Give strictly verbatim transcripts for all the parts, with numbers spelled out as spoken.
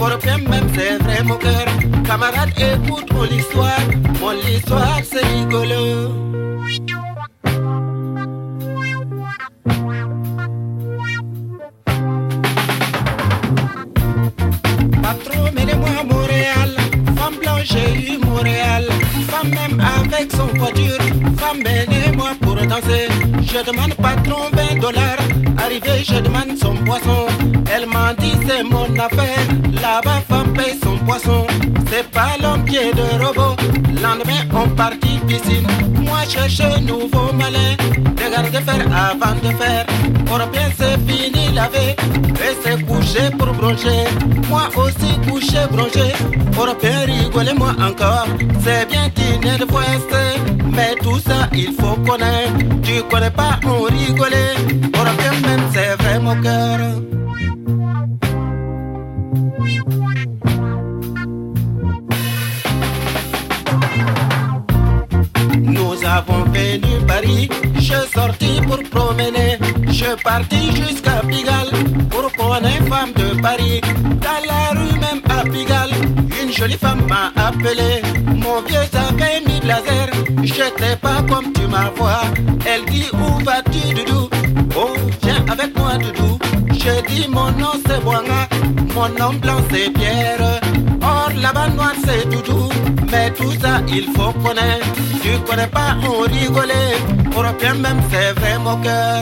Européen même c'est vrai mon cœur. Camarade écoute mon histoire, mon histoire c'est rigolo. Patron, menez-moi à Montréal. Femme blanche, j'ai eu Montréal. Femme même avec son voiture. Femme, menez-moi pour danser. Je demande patron vingt dollars. Arrivé, je demande son poisson. Elle m'a dit c'est mon affaire. Là-bas, femme paye son poisson. C'est pas l'homme qui est de robot. Lendemain, on partit piscine. Moi, cherche un nouveau malin. Regardez faire avant de faire. Européen, c'est fini laver. Et c'est couché pour broncher. Moi aussi couché, bronché. Européen, rigolez-moi encore. C'est bien dîner de West. Mais tout ça, il faut connaître. Tu connais pas, on rigolait. Européen, même, c'est vrai, mon cœur. Nous avons venu Paris, je sortis pour promener. Je partis jusqu'à Pigalle pour connaître femme de Paris. Dans la rue même à Pigalle, une jolie femme m'a appelé. Mon vieux avait mis blazer, j'étais pas comme tu m'as vois. Elle dit où vas-tu doudou? Oh viens avec moi doudou. Je dis mon nom c'est Boanga, mon nom blanc c'est Pierre. Or là-bas noir c'est doudou. Mais tout ça il faut connaître. Tu connais pas on rigolait. Européen même c'est vrai mon cœur.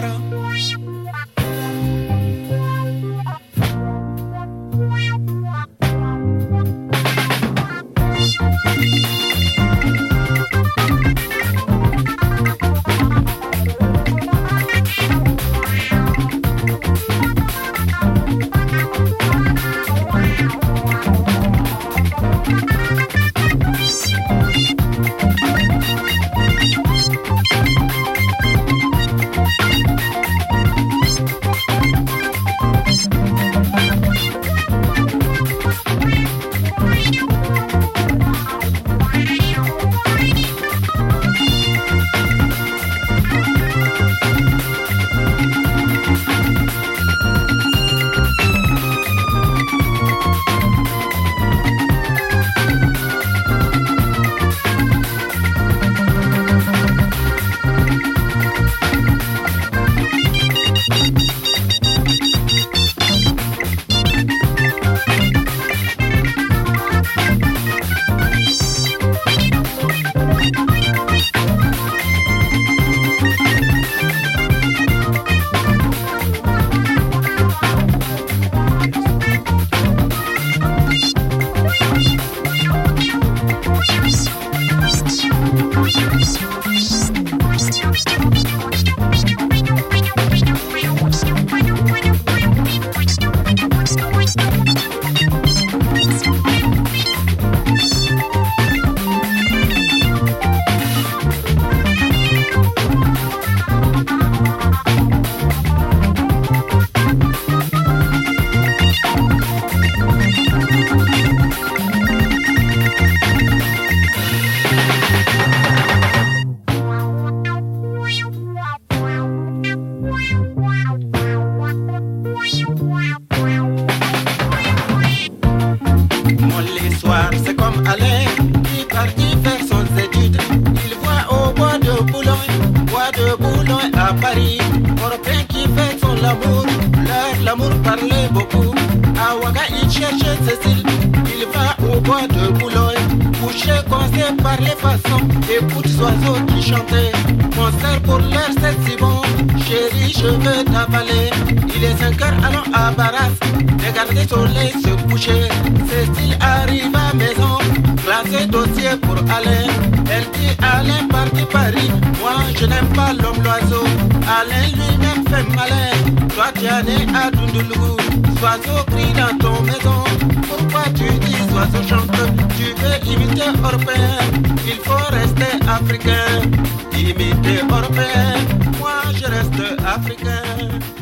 Paris, Européen qui fait son amour, leur l'amour parlait beaucoup. À Ouaga il cherche Cécile, il va au bois de Boulogne, couché conseil par les façons, écoute les oiseaux qui chantaient. Mon sœur pour l'air c'est si bon, chérie je veux t'avaler. Il est cinq heures allons à Barras, regardez le soleil se coucher. Cécile arrive à maison, classé dossier pour Alain. Elle dit Alain parti Paris, moi je n'aime pas l'homme l'oiseau. Alain lui-même fait malin, toi tu es né à Dundulougou. Oiseau crie dans ton maison, pourquoi tu dis oiseau chante? Tu veux imiter Européen, il faut rester africain. Imiter Européen, moi je reste africain.